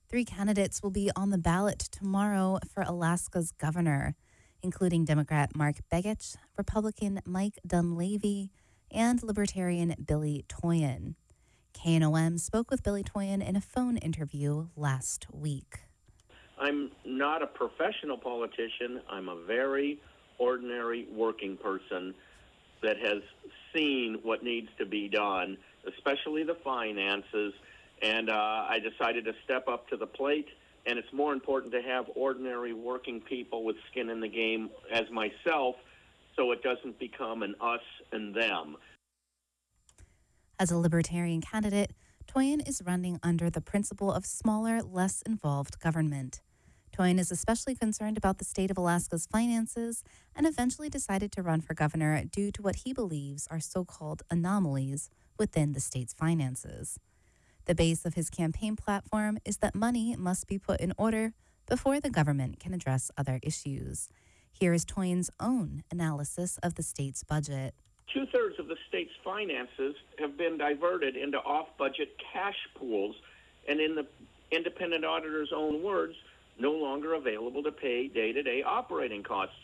Three candidates will be on the ballot tomorrow for Alaska's governor, including Democrat Mark Begich, Republican Mike Dunleavy, and Libertarian Billy Toyen. KNOM spoke with Billy Toyen in a phone interview last week. I'm not a professional politician. I'm a very ordinary working person that has seen what needs to be done, especially the finances, and I decided to step up to the plate. And it's more important to have ordinary working people with skin in the game as myself, so it doesn't become an us and them. As a Libertarian candidate, Toyen is running under the principle of smaller, less involved government. Toyen is especially concerned about the state of Alaska's finances and eventually decided to run for governor due to what he believes are so-called anomalies within the state's finances. The base of his campaign platform is that money must be put in order before the government can address other issues. Here is Toyen's own analysis of the state's budget. 2/3 of the state's finances have been diverted into off-budget cash pools, and in the independent auditor's own words, no longer available to pay day-to-day operating costs.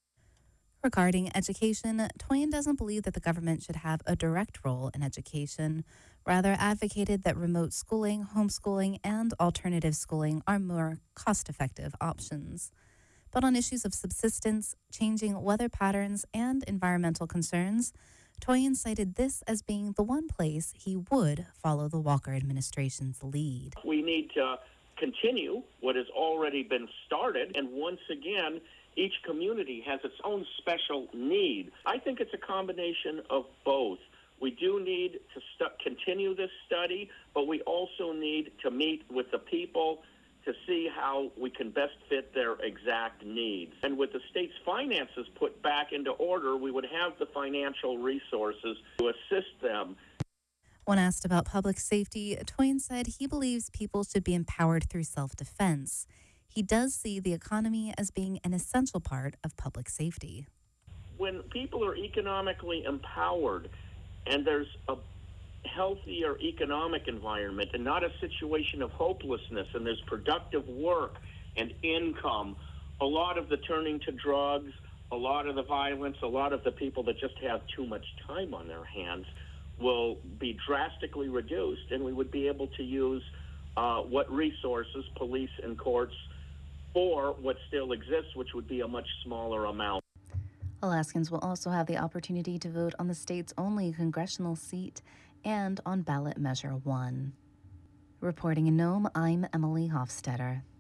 Regarding education, Toyen doesn't believe that the government should have a direct role in education, rather advocated that remote schooling, homeschooling, and alternative schooling are more cost-effective options. But on issues of subsistence, changing weather patterns, and environmental concerns, Toyen cited this as being the one place he would follow the Walker administration's lead. We need to continue what has already been started, and once again, each community has its own special need. I think it's a combination of both. We do need to continue this study, but we also need to meet with the people to see how we can best fit their exact needs. And with the state's finances put back into order, we would have the financial resources to assist them. When asked about public safety, Toyen said he believes people should be empowered through self-defense. He does see the economy as being an essential part of public safety. When people are economically empowered and there's a healthier economic environment and not a situation of hopelessness, and there's productive work and income, a lot of the turning to drugs, a lot of the violence, a lot of the people that just have too much time on their hands will be drastically reduced, and we would be able to use what resources, police and courts, for what still exists, which would be a much smaller amount. Alaskans will also have the opportunity to vote on the state's only congressional seat and on ballot measure 1. Reporting in Nome, I'm Emily Hofstetter.